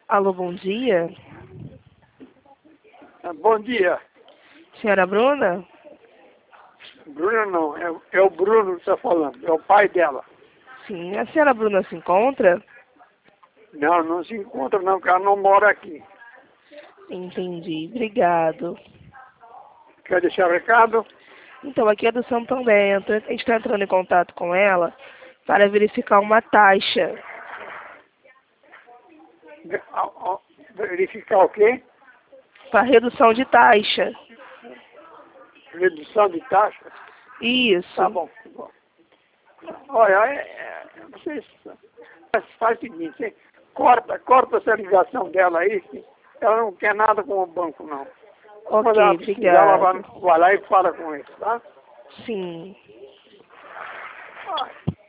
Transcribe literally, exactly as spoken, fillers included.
Alô, bom dia. Bom dia. Senhora Bruna? Bruna não, é, é o Bruno que está falando, é o pai dela. Sim, a senhora Bruna se encontra? Não, não se encontra não, porque ela não mora aqui. Entendi, obrigado. Quer deixar recado? Então, aqui é do Santo Bento. A gente está entrando em contato com ela para verificar uma taxa. Verificar o quê? Para redução de taxa. Redução de taxa? Isso. Tá bom, tá bom. Olha, é, é, vocês faz o seguinte, você corta, corta essa ligação dela aí, que ela não quer nada com o banco, não. Ok, Quando ela precisar, ela vai, obrigado. vai lá e fala com eles, tá? Sim.